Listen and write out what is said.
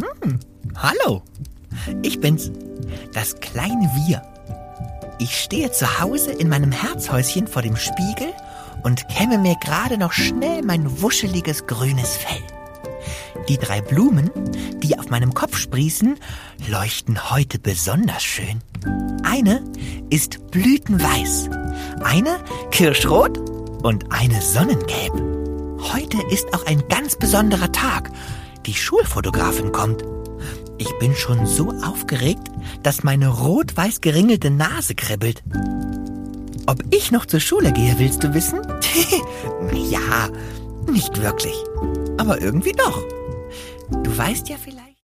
Hallo, ich bin's, das kleine Wir. Ich stehe zu Hause in meinem Herzhäuschen vor dem Spiegel und kämme mir gerade noch schnell mein wuscheliges grünes Fell. Die 3 Blumen, die auf meinem Kopf sprießen, leuchten heute besonders schön. Eine ist blütenweiß, eine kirschrot und eine sonnengelb. Heute ist auch ein ganz besonderer Tag. Die Schulfotografin kommt. Ich bin schon so aufgeregt, dass meine rot-weiß geringelte Nase kribbelt. Ob ich noch zur Schule gehe, willst du wissen? Ja, nicht wirklich. Aber irgendwie doch. Du weißt ja vielleicht...